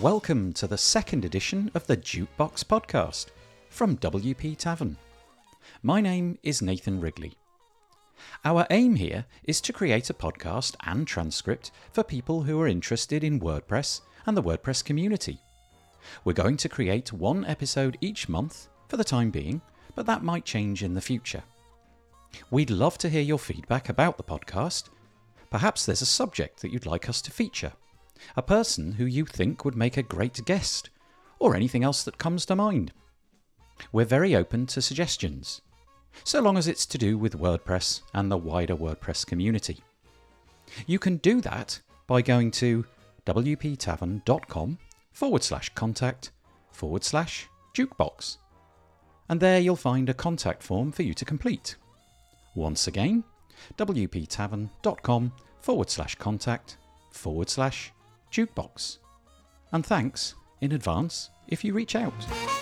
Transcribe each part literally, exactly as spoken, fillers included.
Welcome to the second edition of the Jukebox Podcast from W P Tavern. My name is Nathan Wrigley. Our aim here is to create a podcast and transcript for people who are interested in WordPress and the WordPress community. We're going to create one episode each month for the time being, but that might change in the future. We'd love to hear your feedback about the podcast. Perhaps there's a subject that you'd like us to feature, a person who you think would make a great guest, or anything else that comes to mind. We're very open to suggestions, so long as it's to do with WordPress and the wider WordPress community. You can do that by going to wptavern.com forward slash contact forward slash jukebox. And there you'll find a contact form for you to complete. Once again, wptavern.com forward slash contact forward slash jukebox. And thanks in advance if you reach out.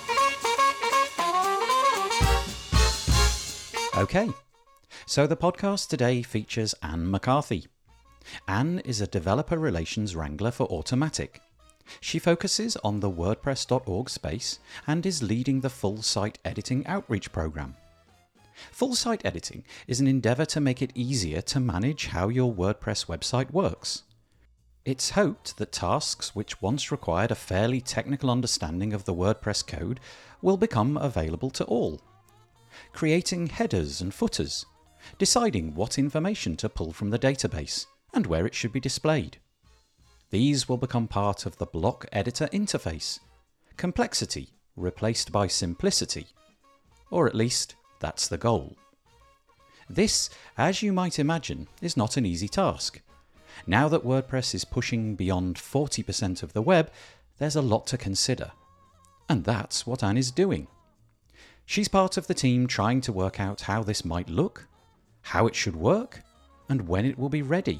Okay, so the podcast today features Anne McCarthy. Anne is a developer relations wrangler for Automattic. She focuses on the WordPress dot org space and is leading the full site editing outreach program. Full site editing is an endeavour to make it easier to manage how your WordPress website works. It's hoped that tasks which once required a fairly technical understanding of the WordPress code will become available to all. Creating headers and footers, deciding what information to pull from the database and where it should be displayed. These will become part of the block editor interface. Complexity replaced by simplicity, or at least that's the goal. This, as you might imagine, is not an easy task. Now that WordPress is pushing beyond forty percent of the web, there's a lot to consider. And that's what Anne is doing. She's part of the team trying to work out how this might look, how it should work, and when it will be ready.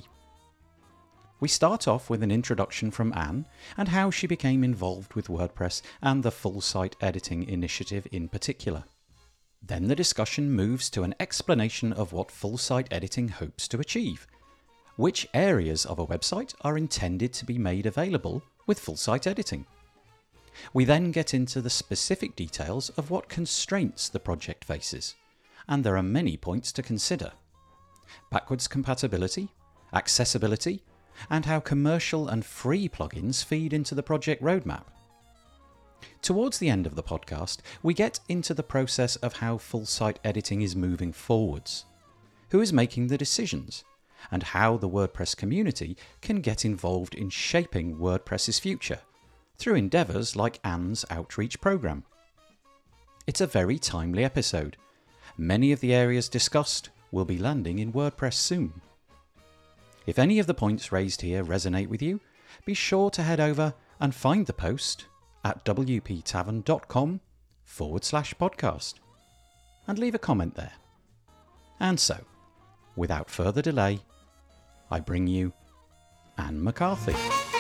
We start off with an introduction from Anne and how she became involved with WordPress and the full site editing initiative in particular. Then the discussion moves to an explanation of what full site editing hopes to achieve. Which areas of a website are intended to be made available with full site editing? We then get into the specific details of what constraints the project faces, and there are many points to consider. Backwards compatibility, accessibility, and how commercial and free plugins feed into the project roadmap. Towards the end of the podcast, we get into the process of how full site editing is moving forwards, who is making the decisions, and how the WordPress community can get involved in shaping WordPress's future through endeavours like Anne's outreach program. It's a very timely episode. Many of the areas discussed will be landing in WordPress soon. If any of the points raised here resonate with you, be sure to head over and find the post at wptavern.com forward slash podcast and leave a comment there. And so, without further delay, I bring you Anne McCarthy.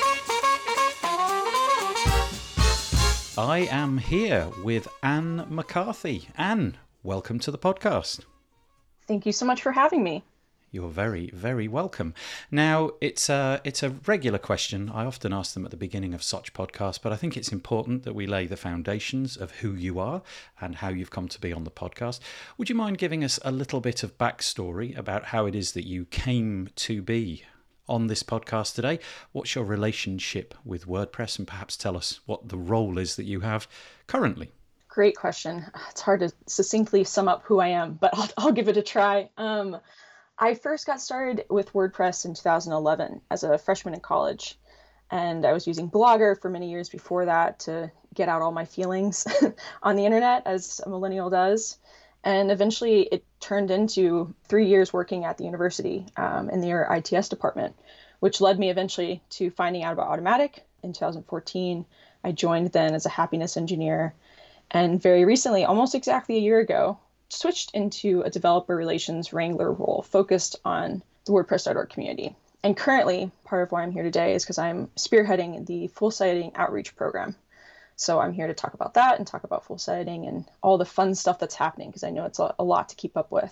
I am here with Anne McCarthy. Anne, welcome to the podcast. Thank you so much for having me. You're very, very welcome. Now, it's a, it's a regular question. I often ask them at the beginning of such podcasts, but I think it's important that we lay the foundations of who you are and how you've come to be on the podcast. Would you mind giving us a little bit of backstory about how it is that you came to be on this podcast today? What's your relationship with WordPress, and perhaps tell us what the role is that you have currently? Great question. It's hard to succinctly sum up who I am, but I'll, I'll give it a try. Um, I first got started with WordPress in two thousand eleven as a freshman in college, and I was using Blogger for many years before that to get out all my feelings on the internet, as a millennial does. And eventually it turned into three years working at the university um, in their I T S department, which led me eventually to finding out about Automattic. In two thousand fourteen, I joined then as a happiness engineer, and very recently, almost exactly a year ago, switched into a developer relations wrangler role focused on the WordPress dot org community. And currently, part of why I'm here today is because I'm spearheading the full site editing outreach program. So I'm here to talk about that and talk about full site editing and all the fun stuff that's happening, because I know it's a, a lot to keep up with.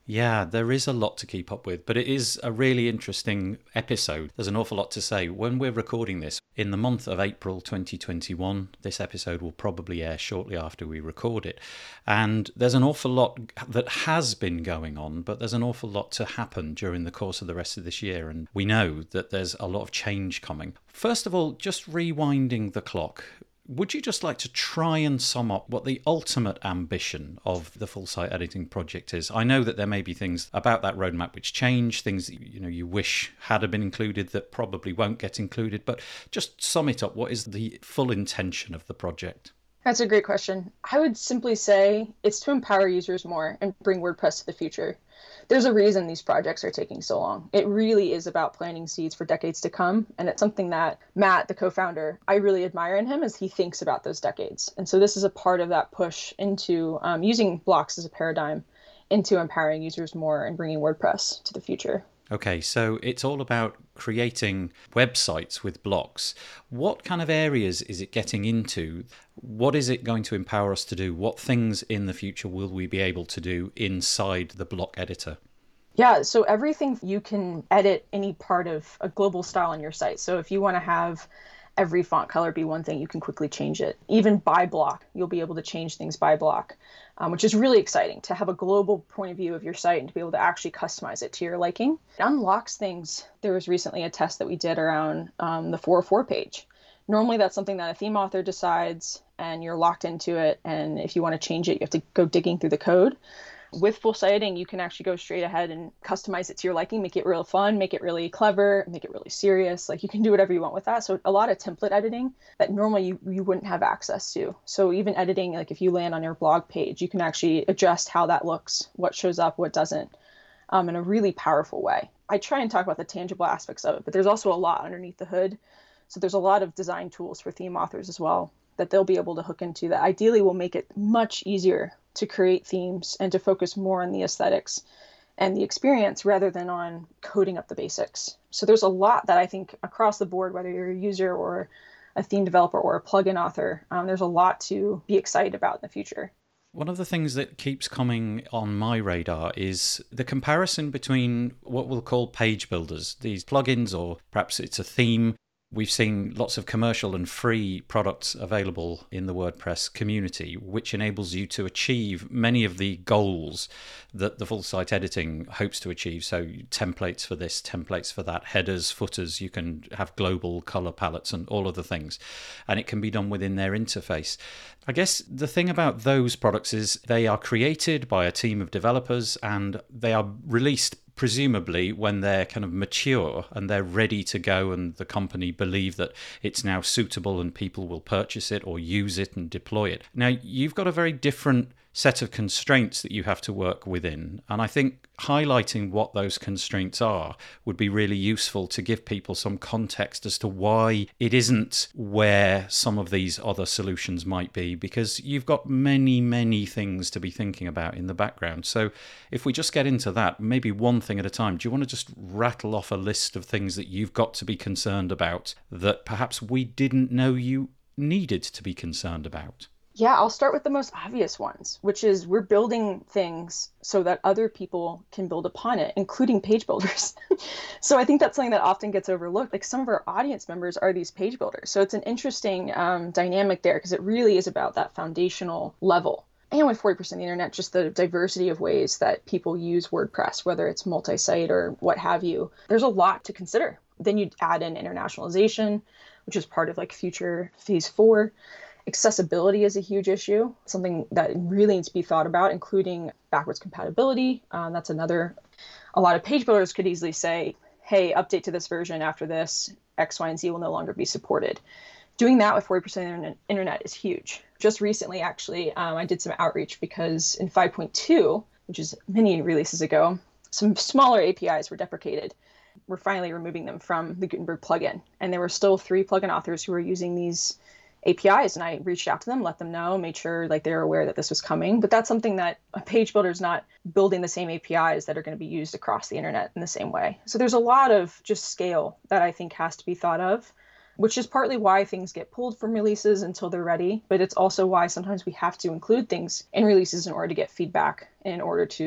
Yeah, there is a lot to keep up with, but it is a really interesting episode. There's an awful lot to say. When we're recording this, in the month of April twenty twenty-one, this episode will probably air shortly after we record it. And there's an awful lot that has been going on, but there's an awful lot to happen during the course of the rest of this year. And we know that there's a lot of change coming. First of all, just rewinding the clock. Would you just like to try and sum up what the ultimate ambition of the full site editing project is? I know that there may be things about that roadmap which change, things that you know you wish had been included that probably won't get included, but just sum it up. What is the full intention of the project? That's a great question. I would simply say it's to empower users more and bring WordPress to the future. There's a reason these projects are taking so long. It really is about planting seeds for decades to come. And it's something that Matt, the co-founder, I really admire in him as he thinks about those decades. And so this is a part of that push into um, using blocks as a paradigm into empowering users more and bringing WordPress to the future. Okay, so it's all about creating websites with blocks. What kind of areas is it getting into? What is it going to empower us to do? What things in the future will we be able to do inside the block editor? Yeah, so everything you can edit any part of a global style on your site. So if you want to have every font color be one thing, you can quickly change it. Even by block, you'll be able to change things by block, um, which is really exciting to have a global point of view of your site and to be able to actually customize it to your liking. It unlocks things. There was recently a test that we did around um, the four oh four page. Normally that's something that a theme author decides and you're locked into it. And if you want to change it, you have to go digging through the code. With full site editing, you can actually go straight ahead and customize it to your liking, make it real fun, make it really clever, make it really serious. Like you can do whatever you want with that. So a lot of template editing that normally you, you wouldn't have access to. So even editing, like if you land on your blog page, you can actually adjust how that looks, what shows up, what doesn't, um, in a really powerful way. I try and talk about the tangible aspects of it, but there's also a lot underneath the hood. So there's a lot of design tools for theme authors as well that they'll be able to hook into that ideally will make it much easier to create themes and to focus more on the aesthetics and the experience rather than on coding up the basics. So there's a lot that I think across the board, whether you're a user or a theme developer or a plugin author, um, there's a lot to be excited about in the future. One of the things that keeps coming on my radar is the comparison between what we'll call page builders, these plugins, or perhaps it's a theme. We've seen lots of commercial and free products available in the WordPress community, which enables you to achieve many of the goals that the full site editing hopes to achieve. So templates for this, templates for that, headers, footers, you can have global color palettes and all of the things. And it can be done within their interface. I guess the thing about those products is they are created by a team of developers and they are released presumably when they're kind of mature and they're ready to go and the company believe that it's now suitable and people will purchase it or use it and deploy it. Now, you've got a very different set of constraints that you have to work within. And I think highlighting what those constraints are would be really useful to give people some context as to why it isn't where some of these other solutions might be, because you've got many, many things to be thinking about in the background. So if we just get into that, maybe one thing at a time, do you want to just rattle off a list of things that you've got to be concerned about that perhaps we didn't know you needed to be concerned about? Yeah, I'll start with the most obvious ones, which is we're building things so that other people can build upon it, including page builders. So I think that's something that often gets overlooked. Like some of our audience members are these page builders. So it's an interesting um, dynamic there because it really is about that foundational level. And with forty percent of the internet, just the diversity of ways that people use WordPress, whether it's multi-site or what have you, there's a lot to consider. Then you add in internationalization, which is part of like future phase four. Accessibility is a huge issue, something that really needs to be thought about, including backwards compatibility. Um, that's another. A lot of page builders could easily say, hey, update to this version after this, X, Y, and Z will no longer be supported. Doing that with forty percent of the internet is huge. Just recently, actually, um, I did some outreach because in five point two, which is many releases ago, some smaller A P Is were deprecated. We're finally removing them from the Gutenberg plugin. And there were still three plugin authors who were using these A P Is, and I reached out to them, let them know, made sure like they were aware that this was coming. But that's something that a page builder is not building the same A P Is that are going to be used across the internet in the same way. So there's a lot of just scale that I think has to be thought of, which is partly why things get pulled from releases until they're ready. But it's also why sometimes we have to include things in releases in order to get feedback, in order to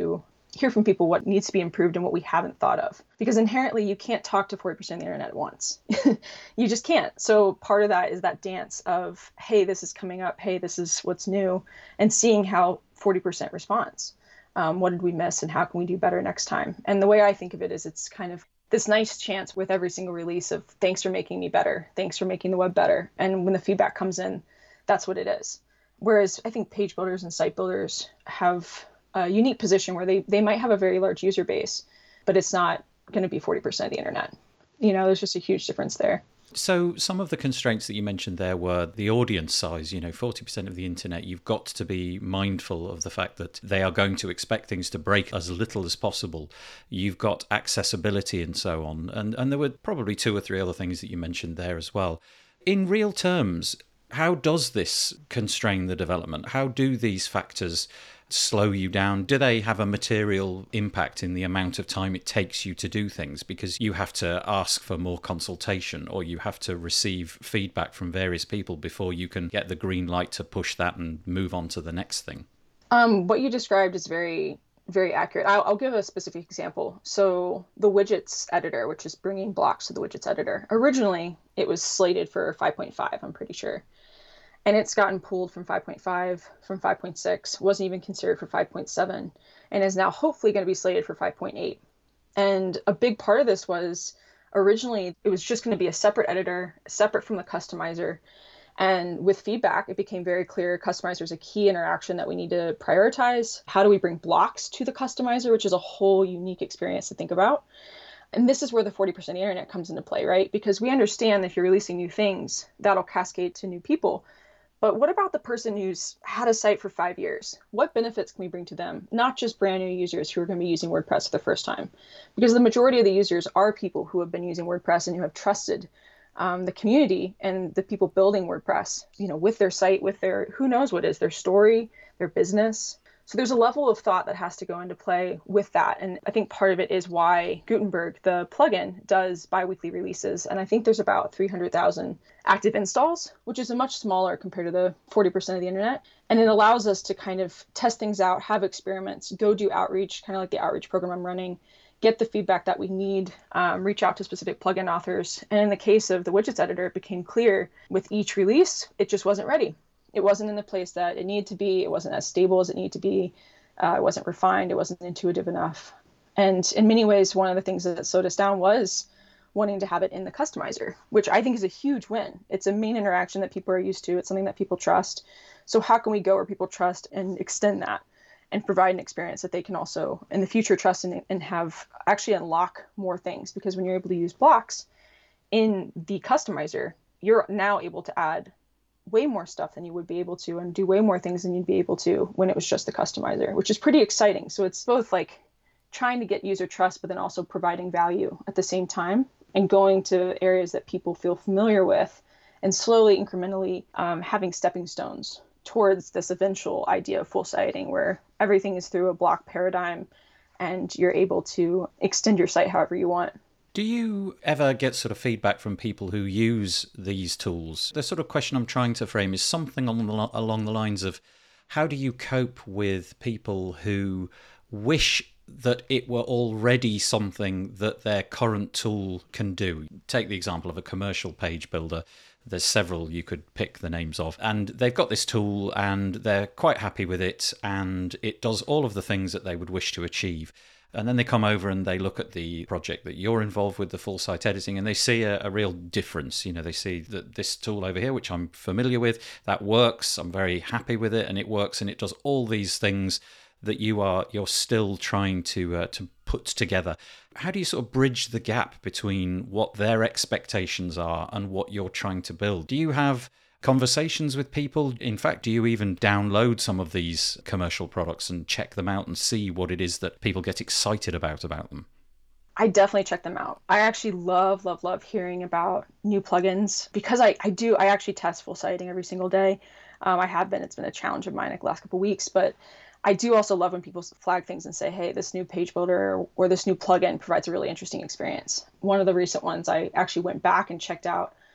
hear from people what needs to be improved and what we haven't thought of. Because inherently, you can't talk to forty percent of the internet at once. You just can't. So part of that is that dance of, hey, this is coming up. Hey, this is what's new. And seeing how forty percent responds. Um, what did we miss and how can we do better next time? And the way I think of it is it's kind of this nice chance with every single release of thanks for making me better. Thanks for making the web better. And when the feedback comes in, that's what it is. Whereas I think page builders and site builders have a unique position where they, they might have a very large user base, but it's not going to be forty percent of the internet. You know, there's just a huge difference there. So some of the constraints that you mentioned there were the audience size. You know, forty percent of the internet, you've got to be mindful of the fact that they are going to expect things to break as little as possible. You've got accessibility and so on. And, and there were probably two or three other things that you mentioned there as well. In real terms, how does this constrain the development? How do these factors slow you down? Do they have a material impact in the amount of time it takes you to do things? Because you have to ask for more consultation or you have to receive feedback from various people before you can get the green light to push that and move on to the next thing. Um, what you described is very, very accurate. I'll, I'll give a specific example. So the widgets editor, which is bringing blocks to the widgets editor, originally it was slated for five point five, I'm pretty sure. And it's gotten pulled from five point five, from five point six, wasn't even considered for five point seven, and is now hopefully going to be slated for five point eight. And a big part of this was originally it was just going to be a separate editor, separate from the customizer. And with feedback, it became very clear customizer is a key interaction that we need to prioritize. How do we bring blocks to the customizer, which is a whole unique experience to think about? And this is where the forty percent of the internet comes into play, right? Because we understand that if you're releasing new things, that'll cascade to new people. But what about the person who's had a site for five years? What benefits can we bring to them? Not just brand new users who are going to be using WordPress for the first time. Because the majority of the users are people who have been using WordPress and who have trusted um, the community and the people building WordPress, you know, with their site, with their, who knows what is, their story, their business. So there's a level of thought that has to go into play with that. And I think part of it is why Gutenberg, the plugin, does biweekly releases. And I think there's about three hundred thousand active installs, which is a much smaller compared to the forty percent of the internet. And it allows us to kind of test things out, have experiments, go do outreach, kind of like the outreach program I'm running, get the feedback that we need, um, reach out to specific plugin authors. And in the case of the widgets editor, it became clear with each release, it just wasn't ready. It wasn't in the place that it needed to be. It wasn't as stable as it needed to be. Uh, it wasn't refined. It wasn't intuitive enough. And in many ways, one of the things that slowed us down was wanting to have it in the customizer, which I think is a huge win. It's a main interaction that people are used to. It's something that people trust. So how can we go where people trust and extend that and provide an experience that they can also in the future trust and, and have actually unlock more things? Because when you're able to use blocks in the customizer, you're now able to add way more stuff than you would be able to and do way more things than you'd be able to when it was just the customizer, which is pretty exciting. So it's both like trying to get user trust, but then also providing value at the same time and going to areas that people feel familiar with and slowly, incrementally um, having stepping stones towards this eventual idea of full siting where everything is through a block paradigm and you're able to extend your site however you want. Do you ever get sort of feedback from people who use these tools? The sort of question I'm trying to frame is something along the, along the lines of how do you cope with people who wish that it were already something that their current tool can do? Take the example of a commercial page builder. There's several you could pick the names of, and they've got this tool and they're quite happy with it and it does all of the things that they would wish to achieve. And then they come over and they look at the project that you're involved with, the full site editing, and they see a, a real difference. You know, they see that this tool over here, which I'm familiar with, that works. I'm very happy with it, and it works, and it does all these things that you are you're still trying to uh, to put together. How do you sort of bridge the gap between what their expectations are and what you're trying to build? Do you have conversations with people? In fact, do you even download some of these commercial products and check them out and see what it is that people get excited about about them? I definitely check them out. I actually love, love, love hearing about new plugins because I, I do, I actually test full siting every single day. Um, I have been, it's been a challenge of mine like the last couple of weeks, but I do also love when people flag things and say, hey, this new page builder or, or this new plugin provides a really interesting experience. One of the recent ones, I actually went back and checked out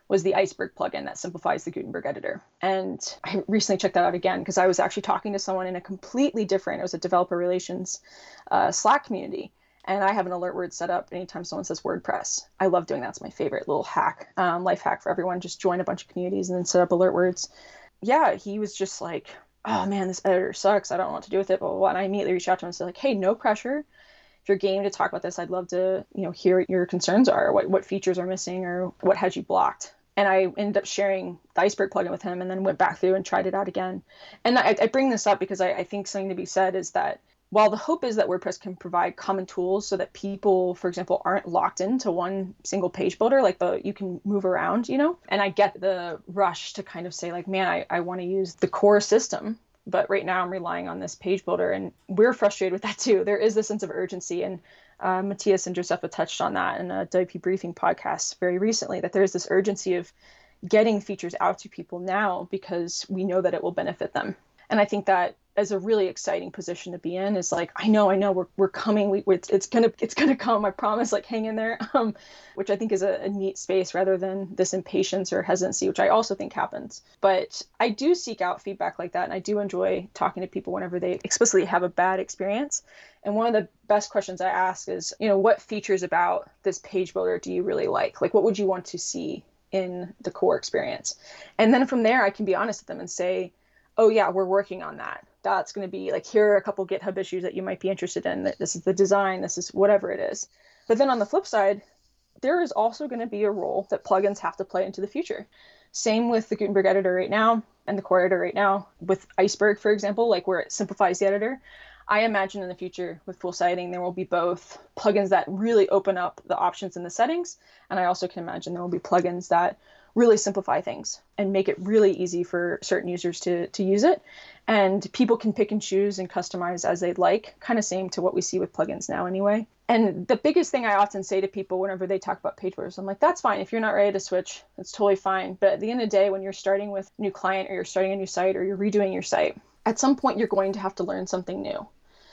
was the Iceberg plugin that simplifies the Gutenberg editor. And I recently checked that out again because I was actually talking to someone in a completely different, it was a developer relations uh, Slack community. And I have an alert word set up anytime someone says WordPress. I love doing that. It's my favorite little hack, um, life hack for everyone. Just join a bunch of communities and then set up alert words. Yeah, he was just like, oh man, this editor sucks. I don't know what to do with it, blah, blah, blah. And I immediately reached out to him and said like, hey, no pressure. If you're game to talk about this, I'd love to, you know, hear what your concerns are, what, what features are missing or what has you blocked. And I ended up sharing the Iceberg plugin with him and then went back through and tried it out again. And I, I bring this up because I, I think something to be said is that while the hope is that WordPress can provide common tools so that people, for example, aren't locked into one single page builder, like the you can move around, you know, and I get the rush to kind of say like, man, I, I want to use the core system, but right now I'm relying on this page builder, and we're frustrated with that too. There is this sense of urgency, and uh, Matthias and Josepha touched on that in a W P Briefing podcast very recently, that there is this urgency of getting features out to people now because we know that it will benefit them. And I think that is a really exciting position to be in. Is like, I know, I know, we're we're coming. We it's, it's gonna it's gonna come. I promise. Like, hang in there. Um, which I think is a, a neat space rather than this impatience or hesitancy, which I also think happens. But I do seek out feedback like that, and I do enjoy talking to people whenever they explicitly have a bad experience. And one of the best questions I ask is, you know, what features about this page builder do you really like? Like, what would you want to see in the core experience? And then from there, I can be honest with them and say, oh yeah, we're working on that. That's going to be like, here are a couple GitHub issues that you might be interested in. This is the design. This is whatever it is. But then on the flip side, there is also going to be a role that plugins have to play into the future. Same with the Gutenberg editor right now and the core editor right now. With Iceberg, for example, like where it simplifies the editor, I imagine in the future with full sighting, there will be both plugins that really open up the options in the settings. And I also can imagine there will be plugins that really simplify things and make it really easy for certain users to, to use it. And people can pick and choose and customize as they'd like, kind of same to what we see with plugins now anyway. And the biggest thing I often say to people whenever they talk about page builders, I'm like, that's fine. If you're not ready to switch, that's totally fine. But at the end of the day, when you're starting with a new client or you're starting a new site or you're redoing your site, at some point you're going to have to learn something new.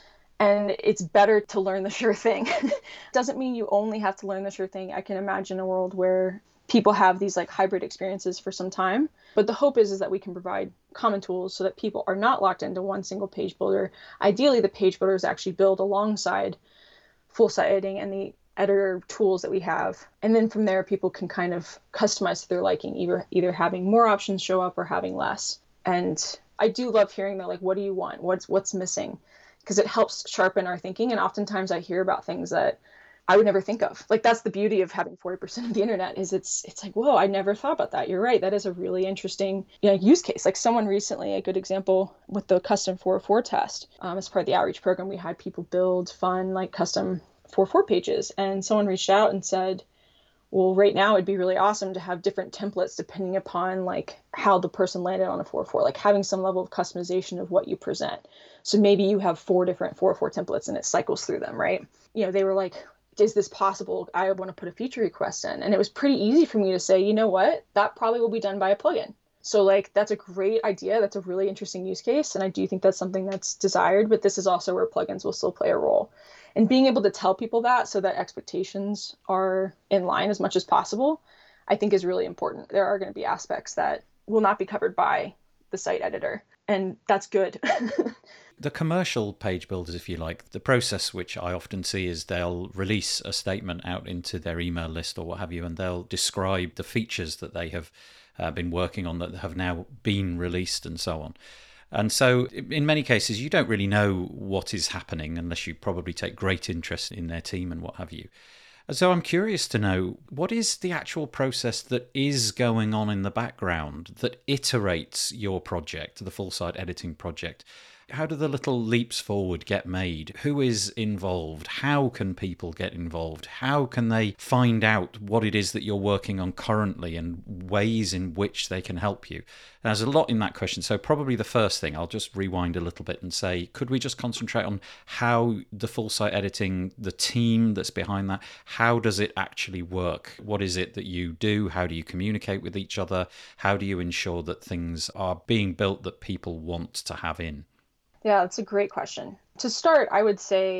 And it's better to learn the sure thing. Doesn't mean you only have to learn the sure thing. I can imagine a world where people have these like hybrid experiences for some time. But the hope is, is that we can provide common tools so that people are not locked into one single page builder. Ideally, the page builders actually build alongside full site editing and the editor tools that we have. And then from there, people can kind of customize to their liking, either, either having more options show up or having less. And I do love hearing that, like, what do you want? What's, what's missing? Because it helps sharpen our thinking. And oftentimes I hear about things that I would never think of. Like, that's the beauty of having forty percent of the internet is it's it's like, whoa, I never thought about that. You're right. That is a really interesting, you know, use case. Like someone recently, a good example with the custom four oh four test, um, as part of the outreach program, we had people build fun, like custom four oh four pages. And someone reached out and said, well, right now it'd be really awesome to have different templates depending upon like how the person landed on a four oh four, like having some level of customization of what you present. So maybe you have four different four oh four templates and it cycles through them, right? You know, they were like, is this possible? I want to put a feature request in. And it was pretty easy for me to say, you know what, that probably will be done by a plugin. So like, that's a great idea. That's a really interesting use case. And I do think that's something that's desired, but this is also where plugins will still play a role. And being able to tell people that so that expectations are in line as much as possible, I think is really important. There are going to be aspects that will not be covered by the site editor, and that's good. The commercial page builders, if you like, the process which I often see is they'll release a statement out into their email list or what have you, and they'll describe the features that they have uh, been working on that have now been released and so on. And so in many cases, you don't really know what is happening unless you probably take great interest in their team and what have you. So I'm curious to know, what is the actual process that is going on in the background that iterates your project, the full site editing project? How do the little leaps forward get made? Who is involved? How can people get involved? How can they find out what it is that you're working on currently and ways in which they can help you? There's a lot in that question. So probably the first thing, I'll just rewind a little bit and say, could we just concentrate on how the full site editing, the team that's behind that, how does it actually work? What is it that you do? How do you communicate with each other? How do you ensure that things are being built that people want to have in? Yeah, that's a great question. To start, I would say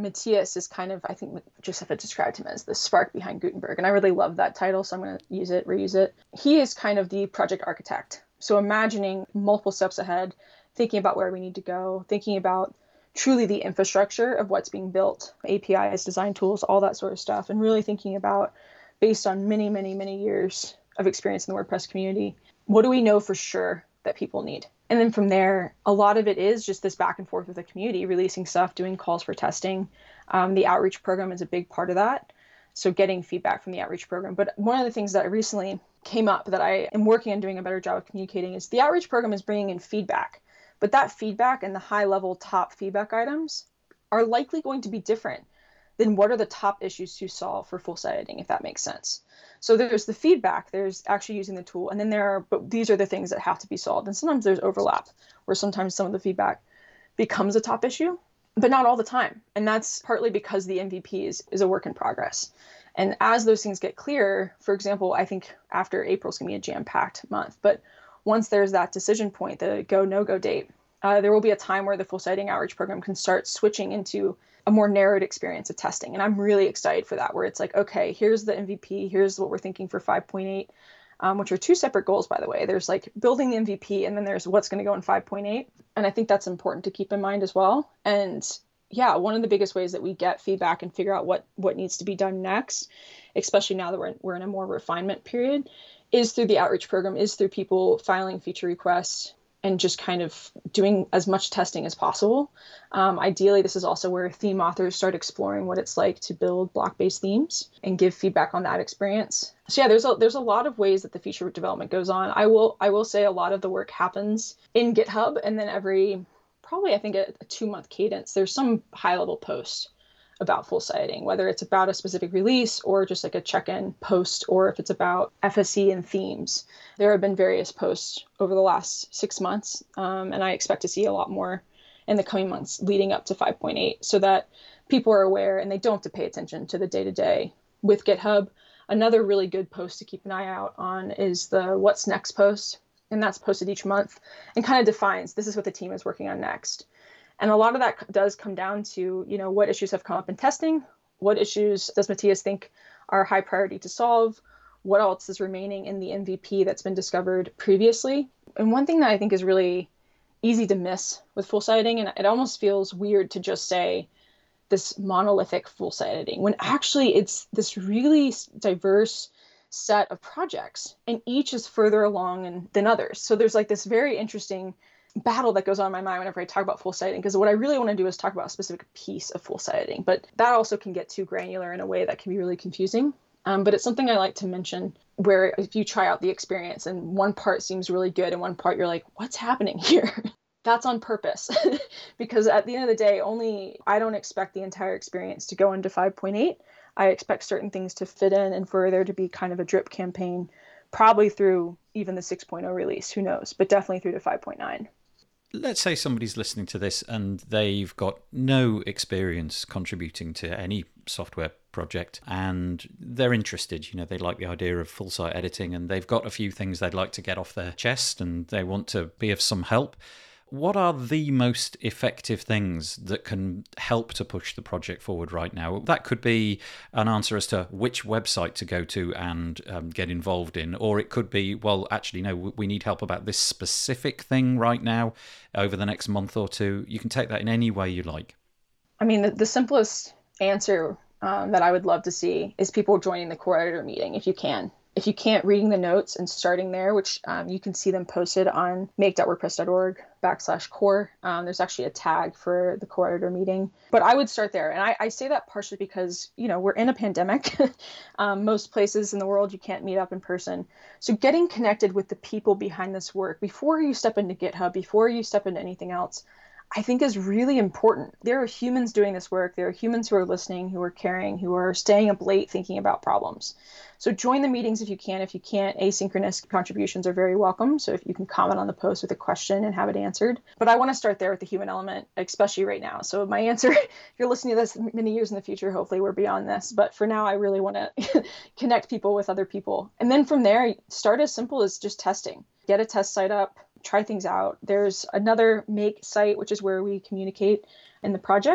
Matthias is kind of, I think Josepha described him as the spark behind Gutenberg. And I really love that title, so I'm going to use it, reuse it. He is kind of the project architect. So imagining multiple steps ahead, thinking about where we need to go, thinking about truly the infrastructure of what's being built, A P Is, design tools, all that sort of stuff, and really thinking about, based on many, many, many years of experience in the WordPress community, what do we know for sure that people need? And then from there, a lot of it is just this back and forth with the community, releasing stuff, doing calls for testing. Um, the outreach program is a big part of that. So getting feedback from the outreach program. But one of the things that recently came up that I am working on doing a better job of communicating is the outreach program is bringing in feedback. But that feedback and the high level top feedback items are likely going to be different than what are the top issues to solve for full site editing, if that makes sense. So there's the feedback, there's actually using the tool, and then there are, but these are the things that have to be solved. And sometimes there's overlap, where sometimes some of the feedback becomes a top issue, but not all the time. And that's partly because the M V P is, is a work in progress. And as those things get clearer, for example, I think after April's going to be a jam-packed month, but once there's that decision point, the go, no-go date, uh, there will be a time where the full site editing outreach program can start switching into a more narrowed experience of testing. And I'm really excited for that, where it's like, okay, here's the M V P, here's what we're thinking for five point eight, um, which are two separate goals, by the way. There's like building the M V P, and then there's what's going to go in five point eight. And I think that's important to keep in mind as well. And yeah, one of the biggest ways that we get feedback and figure out what, what needs to be done next, especially now that we're in, we're in a more refinement period, is through the outreach program, is through people filing feature requests, and just kind of doing as much testing as possible. Um, ideally, this is also where theme authors start exploring what it's like to build block-based themes and give feedback on that experience. So yeah, there's a, there's a lot of ways that the feature development goes on. I will I will say a lot of the work happens in GitHub, and then every, probably I think a, a two-month cadence, there's some high-level post about full site editing, whether it's about a specific release or just like a check-in post, or if it's about F S E and themes. There have been various posts over the last six months, um, and I expect to see a lot more in the coming months leading up to five point eight, so that people are aware and they don't have to pay attention to the day-to-day with GitHub. Another really good post to keep an eye out on is the What's Next post, and that's posted each month and kind of defines this is what the team is working on next. And a lot of that does come down to, you know, what issues have come up in testing, what issues does Matthias think are high priority to solve, what else is remaining in the M V P that's been discovered previously. And one thing that I think is really easy to miss with full site editing, and it almost feels weird to just say this monolithic full site editing, when actually it's this really diverse set of projects, and each is further along in, than others. So there's like this very interesting battle that goes on in my mind whenever I talk about full site editing, because what I really want to do is talk about a specific piece of full site editing, but that also can get too granular in a way that can be really confusing. Um, but it's something I like to mention, where if you try out the experience and one part seems really good and one part you're like, what's happening here? That's on purpose, because at the end of the day, only I don't expect the entire experience to go into five point eight. I expect certain things to fit in and for there to be kind of a drip campaign, probably through even the six point oh release, who knows, but definitely through to five point nine. Let's say somebody's listening to this and they've got no experience contributing to any software project and they're interested, you know, they like the idea of full site editing and they've got a few things they'd like to get off their chest and they want to be of some help. What are the most effective things that can help to push the project forward right now? That could be an answer as to which website to go to and um, get involved in, or it could be, well, actually, no, we need help about this specific thing right now over the next month or two. You can take that in any way you like. I mean, the, the simplest answer um, that I would love to see is people joining the core editor meeting if you can. If you can't, reading the notes and starting there, which um, you can see them posted on make.wordpress.org backslash core. Um, there's actually a tag for the core editor meeting. But I would start there. And I, I say that partially because, you know, we're in a pandemic. um, most places in the world, you can't meet up in person. So getting connected with the people behind this work before you step into GitHub, before you step into anything else, I think is really important. There are humans doing this work. There are humans who are listening, who are caring, who are staying up late thinking about problems. So join the meetings if you can. If you can't, asynchronous contributions are very welcome. So if you can comment on the post with a question and have it answered. But I want to start there with the human element, especially right now. So my answer, if you're listening to this many years in the future, hopefully we're beyond this. But for now, I really want to connect people with other people. And then from there, start as simple as just testing. Get a test site up. Try things out. There's another make site, which is where we communicate in the project,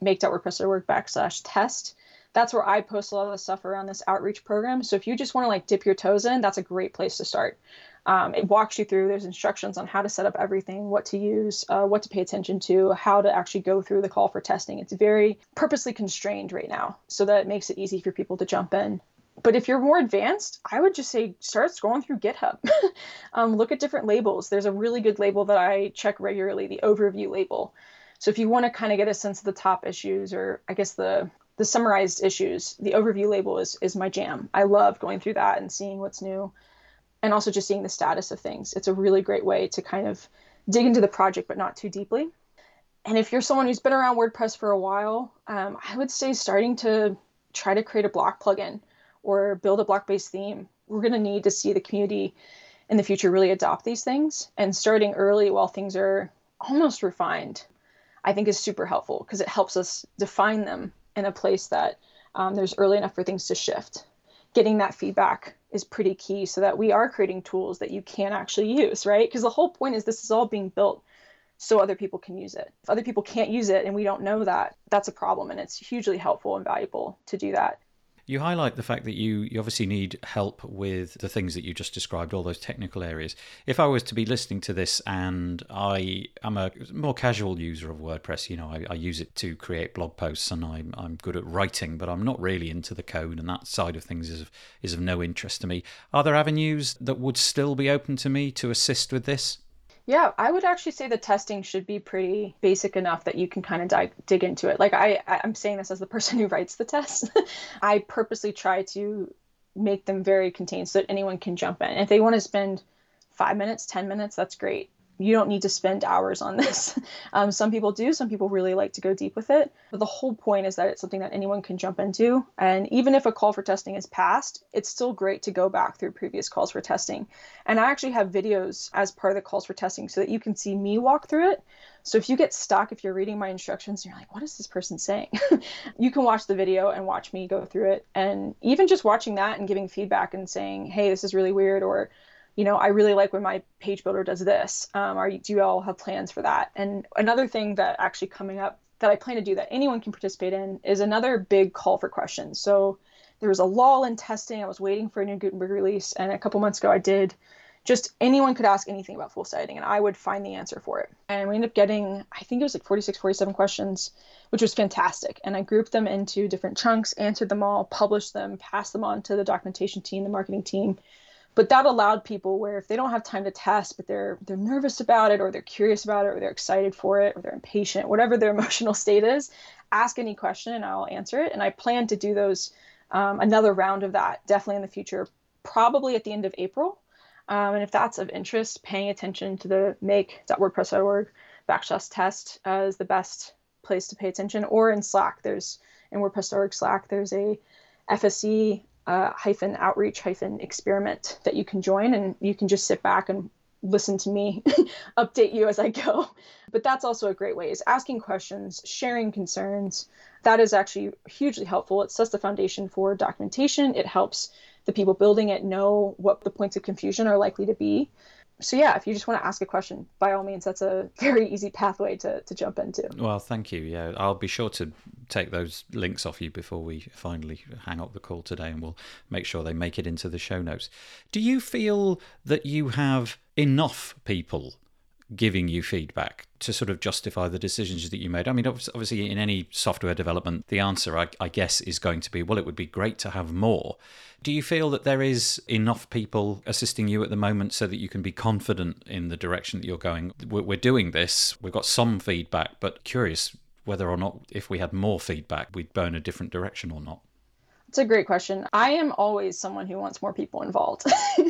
make.wordpress.org backslash test. That's where I post a lot of the stuff around this outreach program. So if you just want to like dip your toes in, that's a great place to start. Um, it walks you through, there's instructions on how to set up everything, what to use, uh, what to pay attention to, how to actually go through the call for testing. It's very purposely constrained right now, so that it makes it easy for people to jump in. But if you're more advanced, I would just say start scrolling through GitHub. um, look at different labels. There's a really good label that I check regularly, the overview label. So if you want to kind of get a sense of the top issues, or I guess the the summarized issues, the overview label is is my jam. I love going through that and seeing what's new, and also just seeing the status of things. It's a really great way to kind of dig into the project, but not too deeply. And if you're someone who's been around WordPress for a while, um, I would say starting to try to create a block plugin or build a block-based theme. We're going to need to see the community in the future really adopt these things, and starting early while things are almost refined, I think is super helpful, because it helps us define them in a place that um, there's early enough for things to shift. Getting that feedback is pretty key, so that we are creating tools that you can actually use, right? Because the whole point is this is all being built so other people can use it. If other people can't use it and we don't know that, that's a problem, and it's hugely helpful and valuable to do that. You highlight the fact that you, you obviously need help with the things that you just described, all those technical areas. If I was to be listening to this and I am a more casual user of WordPress, you know, I, I use it to create blog posts, and I'm I'm good at writing, but I'm not really into the code, and that side of things is of, is of no interest to me. Are there avenues that would still be open to me to assist with this? Yeah, I would actually say the testing should be pretty basic enough that you can kind of dive, dig into it. Like I, I'm saying this as the person who writes the tests. I purposely try to make them very contained so that anyone can jump in. If they want to spend five minutes, ten minutes, that's great. You don't need to spend hours on this. Um, some people do. Some people really like to go deep with it. But the whole point is that it's something that anyone can jump into. And even if a call for testing is passed, it's still great to go back through previous calls for testing. And I actually have videos as part of the calls for testing so that you can see me walk through it. So if you get stuck, if you're reading my instructions and you're like, what is this person saying? You can watch the video and watch me go through it. And even just watching that and giving feedback and saying, hey, this is really weird, or you know, I really like when my page builder does this. Um, are you, do you all have plans for that? And another thing that actually coming up that I plan to do that anyone can participate in is another big call for questions. So there was a lull in testing. I was waiting for a new Gutenberg release. And a couple months ago, I did just anyone could ask anything about full siting, and I would find the answer for it. And we ended up getting, I think it was like forty-six, forty-seven questions, which was fantastic. And I grouped them into different chunks, answered them all, published them, passed them on to the documentation team, the marketing team. But that allowed people where if they don't have time to test, but they're they're nervous about it, or they're curious about it, or they're excited for it, or they're impatient, whatever their emotional state is, ask any question and I'll answer it. And I plan to do those, um, another round of that definitely in the future, probably at the end of April. Um, and if that's of interest, paying attention to the make.wordpress.org backslash test uh, is the best place to pay attention. Or in Slack, there's in WordPress dot org Slack, there's a F S E Uh, hyphen outreach hyphen experiment that you can join, and you can just sit back and listen to me update you as I go. But that's also a great way, is asking questions, sharing concerns. That is actually hugely helpful. It sets the foundation for documentation. It helps the people building it know what the points of confusion are likely to be. So yeah, if you just want to ask a question, by all means, that's a very easy pathway to, to jump into. Well, thank you. Yeah, I'll be sure to take those links off you before we finally hang up the call today, and we'll make sure they make it into the show notes. Do you feel that you have enough people giving you feedback to sort of justify the decisions that you made? I mean, obviously in any software development, the answer, I, I guess, is going to be, well, it would be great to have more. Do you feel that there is enough people assisting you at the moment so that you can be confident in the direction that you're going? We're, we're doing this, we've got some feedback, but curious whether or not if we had more feedback, we'd go in a different direction or not. It's a great question. I am always someone who wants more people involved.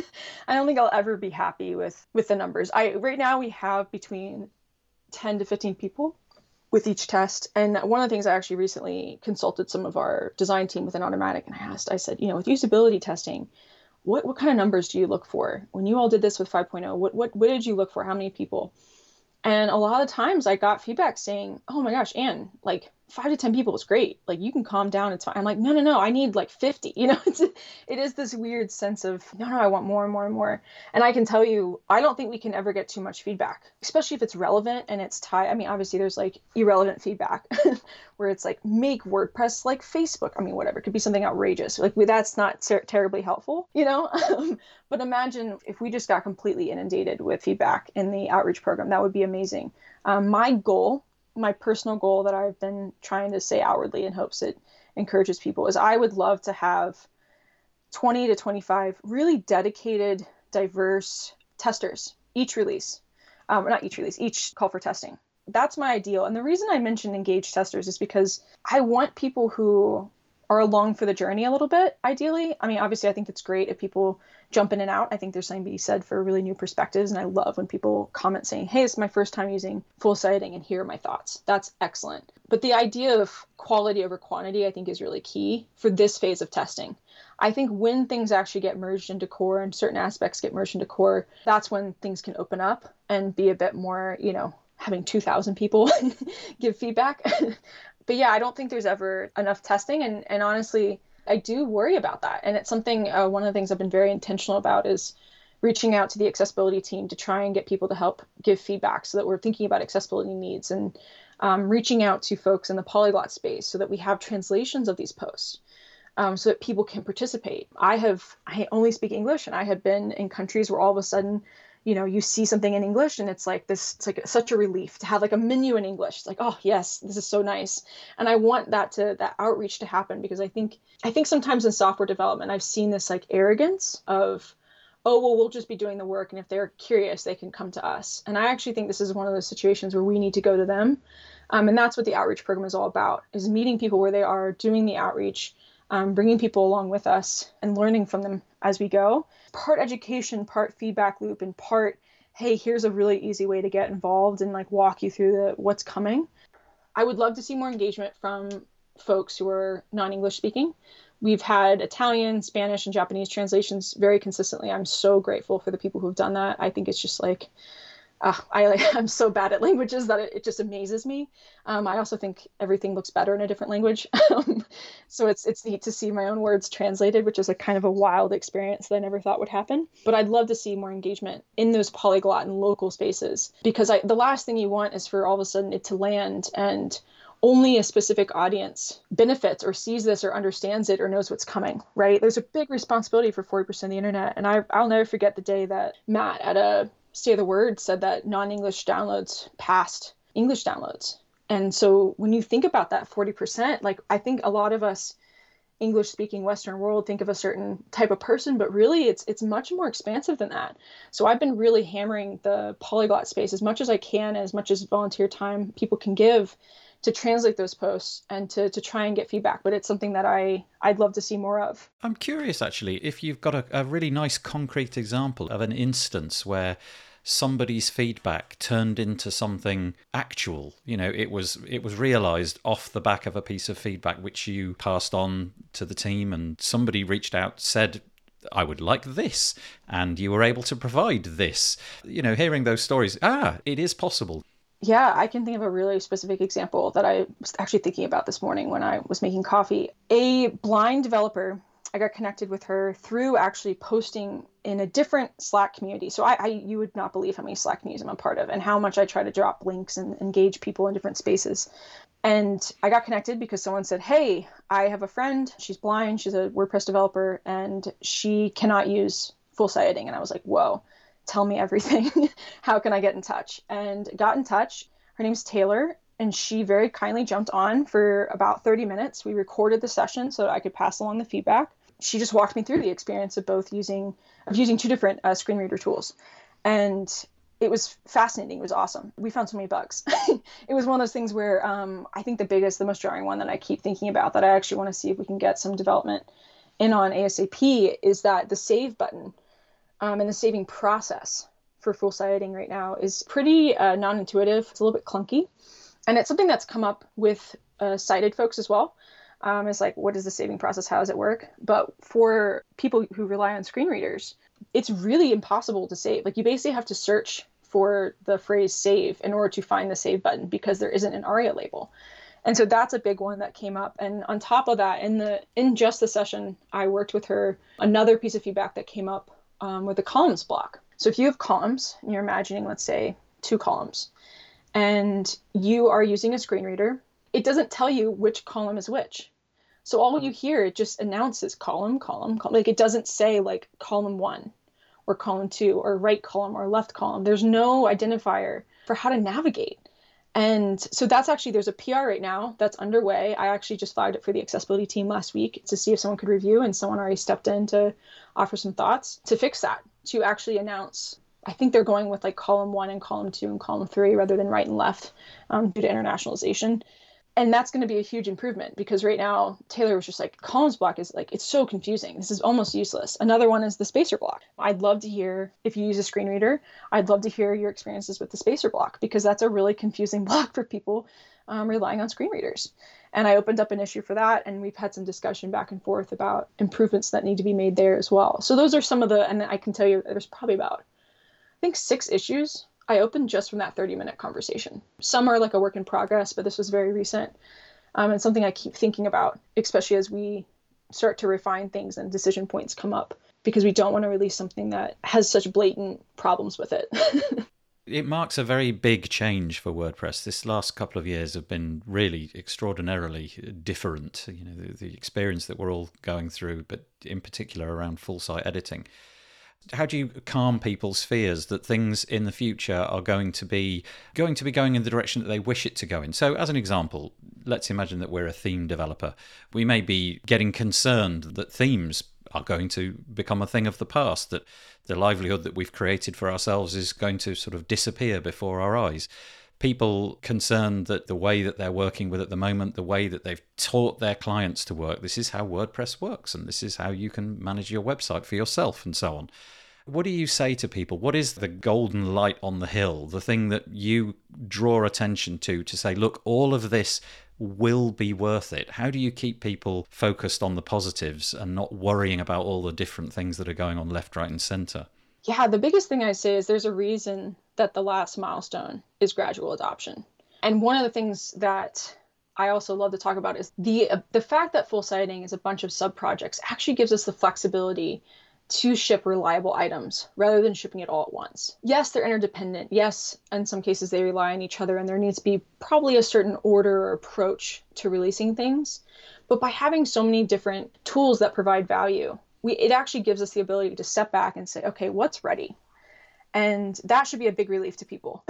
I don't think I'll ever be happy with, with the numbers. I right now we have between ten to fifteen people with each test. And one of the things I actually recently consulted some of our design team with an Automattic, and I asked, I said, you know, with usability testing, what, what kind of numbers do you look for? When you all did this with five point oh, what, what, what did you look for? How many people? And a lot of times I got feedback saying, oh my gosh, Anne, like five to ten people is great. Like, you can calm down. It's fine. I'm like, no, no, no, I need like fifty, you know, it's, it is this weird sense of, no, no, I want more and more and more. And I can tell you, I don't think we can ever get too much feedback, especially if it's relevant and it's tied. I mean, obviously there's like irrelevant feedback where it's like, make WordPress like Facebook. I mean, whatever, it could be something outrageous. Like, that's not ter- terribly helpful, you know? But imagine if we just got completely inundated with feedback in the outreach program. That would be amazing. Um, my goal my personal goal that I've been trying to say outwardly in hopes it encourages people is I would love to have twenty to twenty-five really dedicated, diverse testers each release, um, or not each release, each call for testing. That's my ideal. And the reason I mentioned engaged testers is because I want people who are along for the journey a little bit, ideally. I mean, obviously, I think it's great if people jump in and out. I think there's something to be said for really new perspectives. And I love when people comment saying, hey, it's my first time using full sighting and here are my thoughts. That's excellent. But the idea of quality over quantity, I think, is really key for this phase of testing. I think when things actually get merged into core and certain aspects get merged into core, that's when things can open up and be a bit more, you know, having two thousand people give feedback. But yeah, I don't think there's ever enough testing. And, and honestly, I do worry about that. And it's something, uh, one of the things I've been very intentional about is reaching out to the accessibility team to try and get people to help give feedback so that we're thinking about accessibility needs, and um, reaching out to folks in the polyglot space so that we have translations of these posts um, so that people can participate. I have, I only speak English, and I have been in countries where all of a sudden, you know, you see something in English and it's like this, it's like such a relief to have like a menu in English. It's like, oh yes, this is so nice. And I want that to, that outreach to happen, because I think, I think sometimes in software development, I've seen this like arrogance of, oh, well, we'll just be doing the work. And if they're curious, they can come to us. And I actually think this is one of those situations where we need to go to them. Um, and that's what the outreach program is all about, is meeting people where they are, doing the outreach, um, bringing people along with us and learning from them as we go. Part education, part feedback loop, and part, hey, here's a really easy way to get involved and like walk you through the what's coming. I would love to see more engagement from folks who are non-English speaking. We've had Italian, Spanish, and Japanese translations very consistently. I'm so grateful for the people who've done that. I think it's just like, Uh, I like, I'm so bad at languages that it, it just amazes me. Um, I also think everything looks better in a different language. um, so it's it's neat to see my own words translated, which is a kind of a wild experience that I never thought would happen. But I'd love to see more engagement in those polyglot and local spaces, because I, the last thing you want is for all of a sudden it to land and only a specific audience benefits or sees this or understands it or knows what's coming, right? There's a big responsibility for forty percent of the internet. And I, I'll never forget the day that Matt at a State of the Word said that non-English downloads passed English downloads. And so when you think about that forty percent, like I think a lot of us English speaking Western world think of a certain type of person, but really it's it's much more expansive than that. So I've been really hammering the polyglot space as much as I can, as much as volunteer time people can give, to translate those posts and to, to try and get feedback. But it's something that I, I'd love to see more of. I'm curious, actually, if you've got a, a really nice concrete example of an instance where somebody's feedback turned into something actual. You know, it was it was realized off the back of a piece of feedback which you passed on to the team, and somebody reached out, said, I would like this, and you were able to provide this. You know, hearing those stories, ah, it is possible. Yeah, I can think of a really specific example that I was actually thinking about this morning when I was making coffee. A blind developer, I got connected with her through actually posting in a different Slack community. So I, I you would not believe how many Slack communities I'm a part of and how much I try to drop links and engage people in different spaces. And I got connected because someone said, hey, I have a friend, she's blind, she's a WordPress developer, and she cannot use full site editing. And I was like, whoa. Tell me everything. How can I get in touch? And got in touch. Her name's Taylor, and she very kindly jumped on for about thirty minutes. We recorded the session so that I could pass along the feedback. She just walked me through the experience of both using of using two different uh, screen reader tools. And it was fascinating. It was awesome. We found so many bugs. It was one of those things where um, I think the biggest, the most jarring one that I keep thinking about that I actually want to see if we can get some development in on ASAP is that the save button Um, and the saving process for full site editing right now is pretty uh, non-intuitive. It's a little bit clunky. And it's something that's come up with uh, sighted folks as well. Um, it's like, what is the saving process? How does it work? But for people who rely on screen readers, it's really impossible to save. Like you basically have to search for the phrase save in order to find the save button because there isn't an ARIA label. And so that's a big one that came up. And on top of that, in the in just the session, I worked with her. Another piece of feedback that came up um, with the columns block. So if you have columns and you're imagining, let's say, two columns, and you are using a screen reader, it doesn't tell you which column is which. So all you hear, it just announces column, column, column. Like it doesn't say like column one or column two or right column or left column. There's no identifier for how to navigate. And so that's actually, there's a P R right now that's underway. I actually just flagged it for the accessibility team last week to see if someone could review, and someone already stepped in to offer some thoughts to fix that, to actually announce. I think they're going with like column one and column two and column three rather than right and left um, due to internationalization. And that's going to be a huge improvement, because right now Taylor was just like, columns block is like, it's so confusing. This is almost useless. Another one is the spacer block. I'd love to hear, if you use a screen reader, I'd love to hear your experiences with the spacer block, because that's a really confusing block for people um, relying on screen readers. And I opened up an issue for that, and we've had some discussion back and forth about improvements that need to be made there as well. So those are some of the, and I can tell you there's probably about, I think, six issues I opened just from that thirty minute conversation. Some are like a work in progress, but this was very recent. Um, and something I keep thinking about, especially as we start to refine things and decision points come up, because we don't want to release something that has such blatant problems with it. It marks a very big change for WordPress. This last couple of years have been really extraordinarily different. You know, the, the experience that we're all going through, but in particular around full site editing. How do you calm people's fears that things in the future are going to be going to be going in the direction that they wish it to go in? So as an example, let's imagine that we're a theme developer. We may be getting concerned that themes are going to become a thing of the past, that the livelihood that we've created for ourselves is going to sort of disappear before our eyes. People concerned that the way that they're working with at the moment, the way that they've taught their clients to work, this is how WordPress works, and this is how you can manage your website for yourself, and so on. What do you say to people? What is the golden light on the hill, the thing that you draw attention to, to say, look, all of this will be worth it? How do you keep people focused on the positives and not worrying about all the different things that are going on left, right, and center? Yeah, the biggest thing I say is there's a reason that the last milestone is gradual adoption. And one of the things that I also love to talk about is the uh, the fact that full siting is a bunch of sub-projects actually gives us the flexibility to ship reliable items rather than shipping it all at once. Yes, they're interdependent. Yes, in some cases they rely on each other, and there needs to be probably a certain order or approach to releasing things. But by having so many different tools that provide value, we it actually gives us the ability to step back and say, okay, what's ready? And that should be a big relief to people.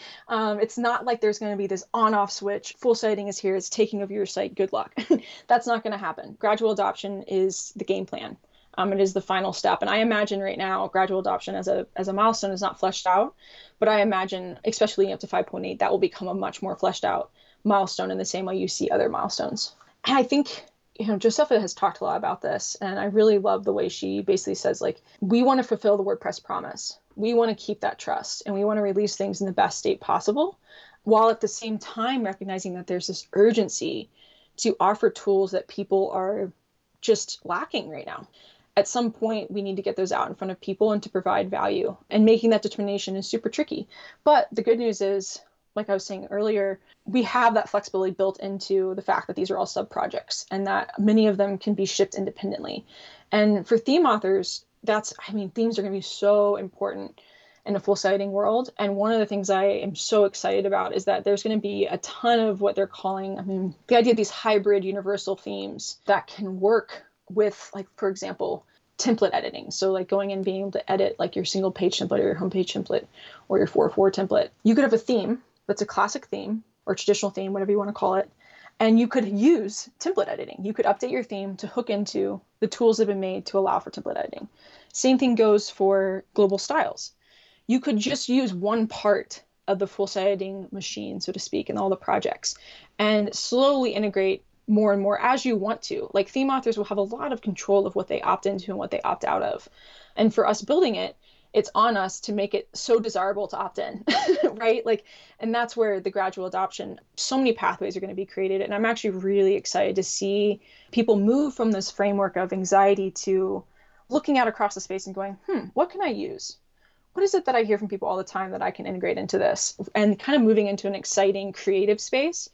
um, it's not like there's going to be this on-off switch. Full siting is here. It's taking over your site. Good luck. That's not going to happen. Gradual adoption is the game plan. Um, it is the final step. And I imagine right now, gradual adoption as a as a milestone is not fleshed out. But I imagine, especially leading up to five point eight, that will become a much more fleshed out milestone in the same way you see other milestones. And I think, you know, Josepha has talked a lot about this. And I really love the way she basically says, like, we want to fulfill the WordPress promise. We want to keep that trust, and we want to release things in the best state possible, while at the same time recognizing that there's this urgency to offer tools that people are just lacking right now. At some point, we need to get those out in front of people and to provide value, and making that determination is super tricky. But the good news is, like I was saying earlier, we have that flexibility built into the fact that these are all sub-projects and that many of them can be shipped independently. And for theme authors, that's, I mean, themes are going to be so important in a full siting world. And one of the things I am so excited about is that there's going to be a ton of what they're calling, I mean, the idea of these hybrid universal themes that can work with, like, for example, template editing. So like going and being able to edit like your single page template or your homepage template or your four oh four template. You could have a theme that's a classic theme or traditional theme, whatever you want to call it. And you could use template editing. You could update your theme to hook into the tools that have been made to allow for template editing. Same thing goes for global styles. You could just use one part of the full siting machine, so to speak, in all the projects, and slowly integrate more and more as you want to. Like, theme authors will have a lot of control of what they opt into and what they opt out of. And for us building it, it's on us to make it so desirable to opt in, right? Like, and that's where the gradual adoption, so many pathways are going to be created. And I'm actually really excited to see people move from this framework of anxiety to looking out across the space and going, hmm, what can I use? What is it that I hear from people all the time that I can integrate into this? And kind of moving into an exciting creative space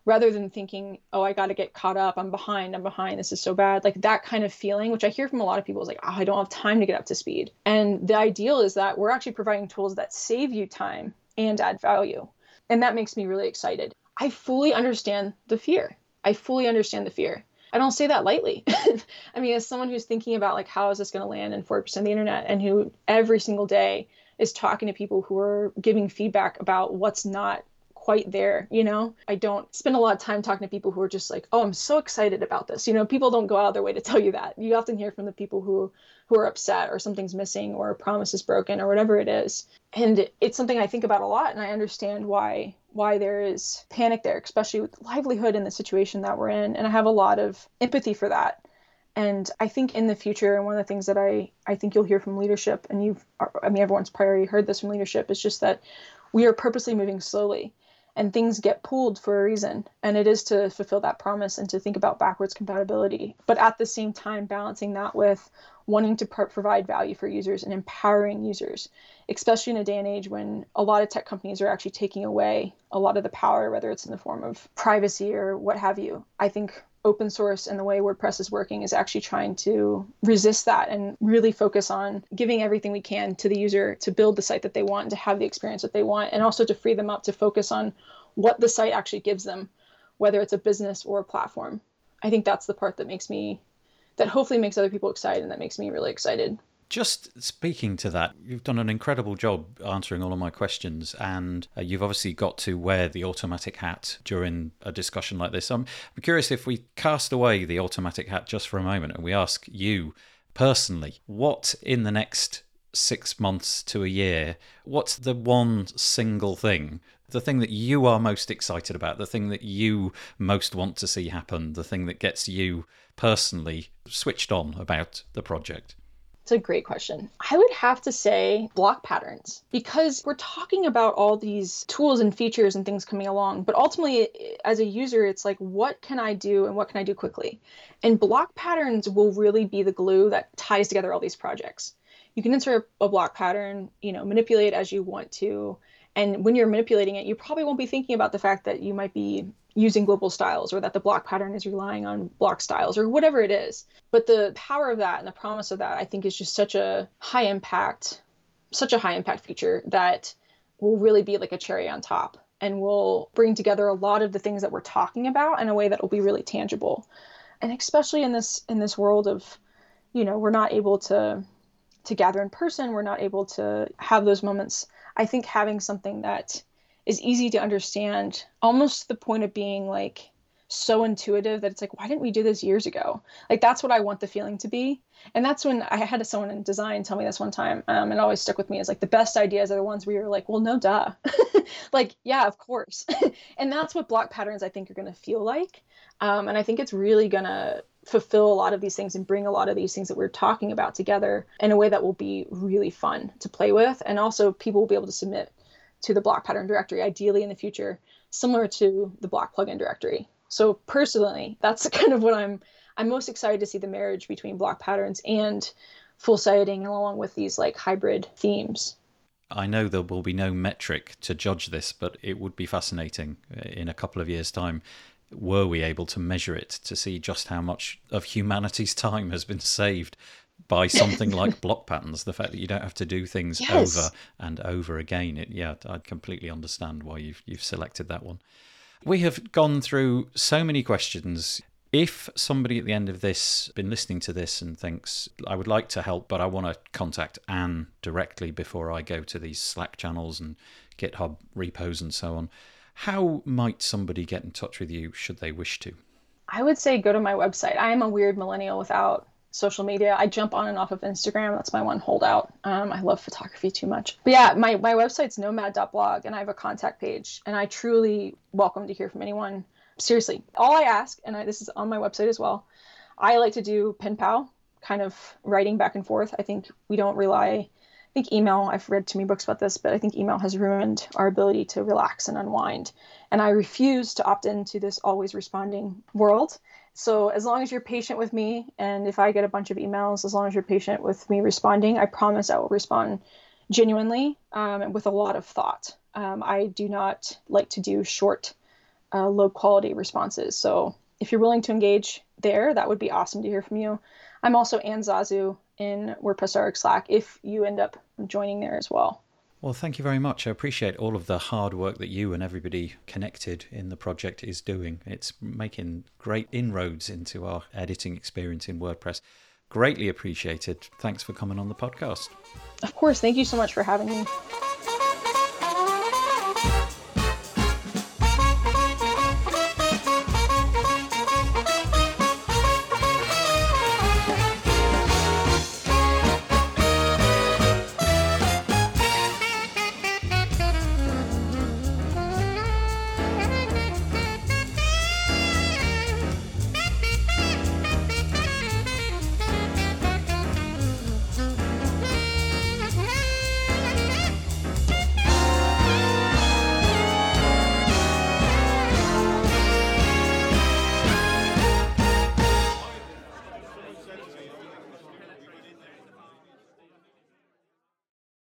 rather than thinking, oh, I got to get caught up. I'm behind. I'm behind. This is so bad. Like that kind of feeling, which I hear from a lot of people is like, oh, I don't have time to get up to speed. And the ideal is that we're actually providing tools that save you time and add value. And that makes me really excited. I fully understand the fear. I fully understand the fear. I don't say that lightly. I mean, as someone who's thinking about like, how is this going to land in forty percent of the internet, and who every single day is talking to people who are giving feedback about what's not quite there, you know, I don't spend a lot of time talking to people who are just like, oh, I'm so excited about this. You know, people don't go out of their way to tell you that. You often hear from the people who who are upset, or something's missing, or a promise is broken, or whatever it is. And it's something I think about a lot, and I understand why why there is panic there, especially with livelihood in the situation that we're in. And I have a lot of empathy for that. And I think in the future, and one of the things that I, I think you'll hear from leadership, and you've, I mean, everyone's probably already heard this from leadership, is just that we are purposely moving slowly, and things get pulled for a reason. And it is to fulfill that promise and to think about backwards compatibility. But at the same time, balancing that with wanting to pr- provide value for users and empowering users, especially in a day and age when a lot of tech companies are actually taking away a lot of the power, whether it's in the form of privacy or what have you. I think open source and the way WordPress is working is actually trying to resist that and really focus on giving everything we can to the user to build the site that they want, to have the experience that they want, and also to free them up to focus on what the site actually gives them, whether it's a business or a platform. I think that's the part that makes me, that hopefully makes other people excited, and that makes me really excited. Just speaking to that, you've done an incredible job answering all of my questions, and uh, you've obviously got to wear the Automattic hat during a discussion like this. I'm, I'm curious, if we cast away the Automattic hat just for a moment and we ask you personally, what in the next six months to a year, what's the one single thing, the thing that you are most excited about, the thing that you most want to see happen, the thing that gets you personally switched on about the project? It's a great question. I would have to say block patterns, because we're talking about all these tools and features and things coming along. But ultimately, as a user, it's like, what can I do and what can I do quickly? And block patterns will really be the glue that ties together all these projects. You can insert a block pattern, you know, manipulate as you want to. And when you're manipulating it, you probably won't be thinking about the fact that you might be using global styles, or that the block pattern is relying on block styles, or whatever it is. But the power of that and the promise of that, I think, is just such a high impact, such a high impact feature that will really be like a cherry on top, and will bring together a lot of the things that we're talking about in a way that will be really tangible. And especially in this in this world of, you know, we're not able to to gather in person, we're not able to have those moments. I think having something that is easy to understand, almost to the point of being like so intuitive that it's like, why didn't we do this years ago? Like, that's what I want the feeling to be. And that's when I had someone in design tell me this one time, um, and it always stuck with me, is like, the best ideas are the ones where you're like, well, no, duh. Like, yeah, of course. And that's what block patterns, I think, are going to feel like. Um, and I think it's really going to fulfill a lot of these things and bring a lot of these things that we're talking about together in a way that will be really fun to play with. And also people will be able to submit to the block pattern directory, ideally in the future, similar to the block plugin directory. So personally, that's kind of what I'm I'm most excited to see, the marriage between block patterns and full siting, along with these like hybrid themes. I know there will be no metric to judge this, but it would be fascinating in a couple of years' time, were we able to measure it, to see just how much of humanity's time has been saved by something like block patterns. The fact that you don't have to do things yes. over and over again. It, yeah, I completely understand why you've you've selected that one. We have gone through so many questions. If somebody at the end of this been listening to this and thinks, I would like to help, but I want to contact Anne directly before I go to these Slack channels and GitHub repos and so on, how might somebody get in touch with you should they wish to? I would say go to my website. I am a weird millennial without social media. I jump on and off of Instagram. That's my one holdout. Um, I love photography too much. But yeah, my, my website's nomad dot blog, and I have a contact page, and I truly welcome to hear from anyone. Seriously, all I ask, and I, this is on my website as well, I like to do pen pal, kind of writing back and forth. I think we don't rely, I think email, I've read too many books about this, but I think email has ruined our ability to relax and unwind. And I refuse to opt into this always responding world. So as long as you're patient with me, and if I get a bunch of emails, as long as you're patient with me responding, I promise I will respond genuinely um, and with a lot of thought. Um, I do not like to do short uh, low quality responses. So if you're willing to engage there, that would be awesome to hear from you. I'm also Ann Zazu in WordPress dot org Slack if you end up joining there as well. Well, thank you very much. I appreciate all of the hard work that you and everybody connected in the project is doing. It's making great inroads into our editing experience in WordPress. Greatly appreciated. Thanks for coming on the podcast. Of course. Thank you so much for having me.